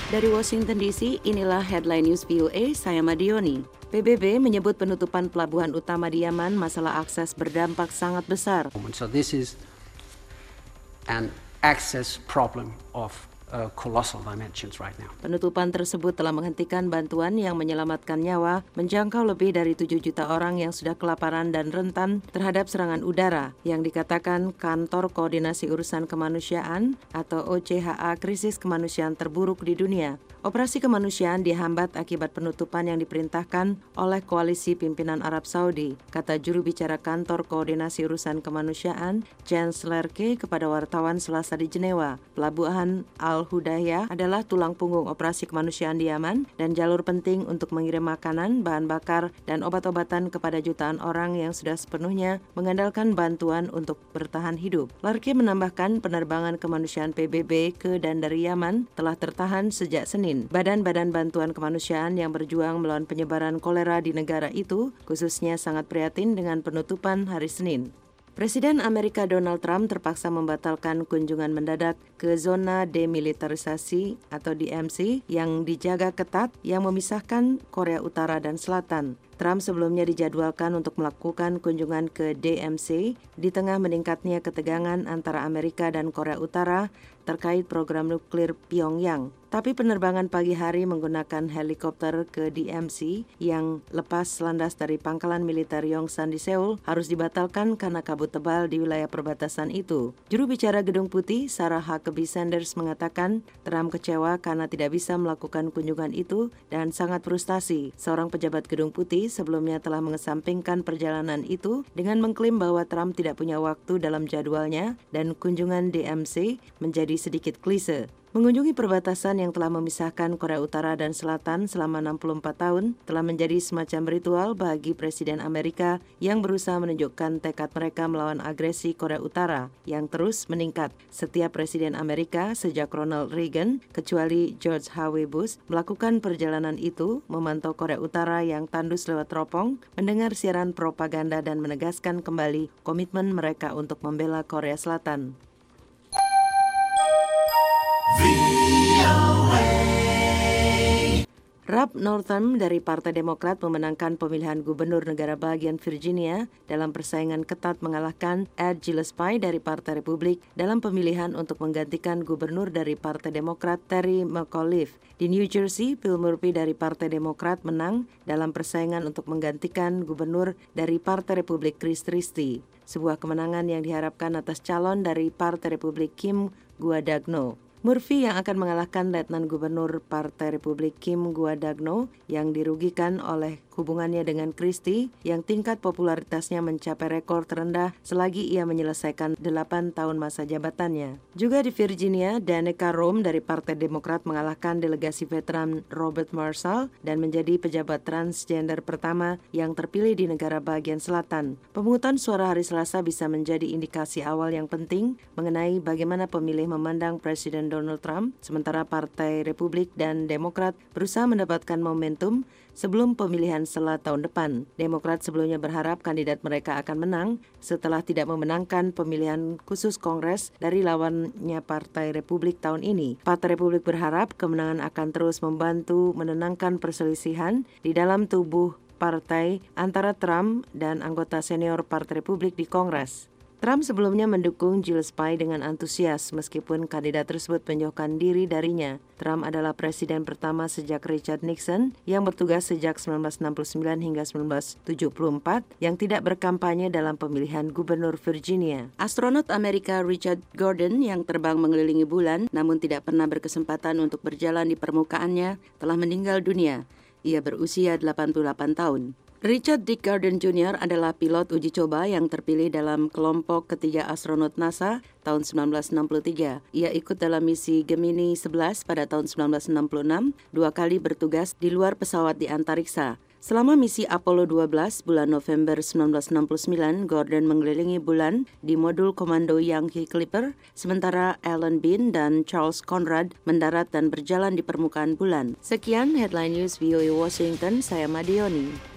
Dari Washington DC, inilah Headline News VOA, saya Madioni. PBB menyebut penutupan pelabuhan utama di Yaman masalah akses berdampak sangat besar. So this is an access problem of colossal dimensions right now. Penutupan tersebut telah menghentikan bantuan yang menyelamatkan nyawa menjangkau lebih dari 7 juta orang yang sudah kelaparan dan rentan terhadap serangan udara yang dikatakan Kantor Koordinasi Urusan Kemanusiaan atau OCHA krisis kemanusiaan terburuk di dunia. Operasi kemanusiaan dihambat akibat penutupan yang diperintahkan oleh koalisi pimpinan Arab Saudi, kata juru bicara Kantor Koordinasi Urusan Kemanusiaan Jens Lerke kepada wartawan Selasa di Jenewa. Pelabuhan Al-Hudaydah adalah tulang punggung operasi kemanusiaan di Yaman dan jalur penting untuk mengirim makanan, bahan bakar, dan obat-obatan kepada jutaan orang yang sudah sepenuhnya mengandalkan bantuan untuk bertahan hidup. Lerke menambahkan penerbangan kemanusiaan PBB ke dan dari Yaman telah tertahan sejak Senin. Badan-badan bantuan kemanusiaan yang berjuang melawan penyebaran kolera di negara itu khususnya sangat prihatin dengan penutupan hari Senin. Presiden Amerika Donald Trump terpaksa membatalkan kunjungan mendadak ke zona demilitarisasi atau DMZ yang dijaga ketat yang memisahkan Korea Utara dan Selatan. Trump sebelumnya dijadwalkan untuk melakukan kunjungan ke DMZ di tengah meningkatnya ketegangan antara Amerika dan Korea Utara terkait program nuklir Pyongyang. Tapi penerbangan pagi hari menggunakan helikopter ke DMZ yang lepas landas dari pangkalan militer Yongsan di Seoul harus dibatalkan karena kabut tebal di wilayah perbatasan itu. Juru bicara Gedung Putih, Sarah Huckabee Sanders mengatakan Trump kecewa karena tidak bisa melakukan kunjungan itu dan sangat frustasi. Seorang pejabat Gedung Putih sebelumnya telah mengesampingkan perjalanan itu dengan mengklaim bahwa Trump tidak punya waktu dalam jadwalnya dan kunjungan DMZ menjadi sedikit klise. Mengunjungi perbatasan yang telah memisahkan Korea Utara dan Selatan selama 64 tahun telah menjadi semacam ritual bagi Presiden Amerika yang berusaha menunjukkan tekad mereka melawan agresi Korea Utara yang terus meningkat. Setiap Presiden Amerika sejak Ronald Reagan, kecuali George H.W. Bush, melakukan perjalanan itu, memantau Korea Utara yang tandus lewat teropong, mendengar siaran propaganda dan menegaskan kembali komitmen mereka untuk membela Korea Selatan. Rob Northam dari Partai Demokrat memenangkan pemilihan gubernur negara bagian Virginia dalam persaingan ketat mengalahkan Ed Gillespie dari Partai Republik dalam pemilihan untuk menggantikan gubernur dari Partai Demokrat Terry McAuliffe. Di New Jersey, Bill Murphy dari Partai Demokrat menang dalam persaingan untuk menggantikan gubernur dari Partai Republik Chris Christie. Sebuah kemenangan yang diharapkan atas calon dari Partai Republik Kim Guadagno. Murphy yang akan mengalahkan Letnan Gubernur Partai Republik Kim Guadagno yang dirugikan oleh hubungannya dengan Christie yang tingkat popularitasnya mencapai rekor terendah selagi ia menyelesaikan 8 tahun masa jabatannya. Juga di Virginia, Danica Roem dari Partai Demokrat mengalahkan delegasi veteran Robert Marshall dan menjadi pejabat transgender pertama yang terpilih di negara bagian selatan. Pemungutan suara hari Selasa bisa menjadi indikasi awal yang penting mengenai bagaimana pemilih memandang Presiden Donald Trump, sementara Partai Republik dan Demokrat berusaha mendapatkan momentum sebelum pemilihan setelah tahun depan. Demokrat sebelumnya berharap kandidat mereka akan menang setelah tidak memenangkan pemilihan khusus Kongres dari lawannya Partai Republik tahun ini. Partai Republik berharap kemenangan akan terus membantu menenangkan perselisihan di dalam tubuh partai antara Trump dan anggota senior Partai Republik di Kongres. Trump sebelumnya mendukung Gillespie dengan antusias meskipun kandidat tersebut menjauhkan diri darinya. Trump adalah presiden pertama sejak Richard Nixon yang bertugas sejak 1969 hingga 1974 yang tidak berkampanye dalam pemilihan gubernur Virginia. Astronot Amerika Richard Gordon yang terbang mengelilingi bulan namun tidak pernah berkesempatan untuk berjalan di permukaannya telah meninggal dunia. Ia berusia 88 tahun. Richard Dick Gordon Jr. adalah pilot uji coba yang terpilih dalam kelompok ketiga astronot NASA tahun 1963. Ia ikut dalam misi Gemini 11 pada tahun 1966, 2 kali bertugas di luar pesawat di antariksa. Selama misi Apollo 12 bulan November 1969, Gordon mengelilingi bulan di modul komando Yankee Clipper, sementara Alan Bean dan Charles Conrad mendarat dan berjalan di permukaan bulan. Sekian Headline News VOA Washington, saya Madioni.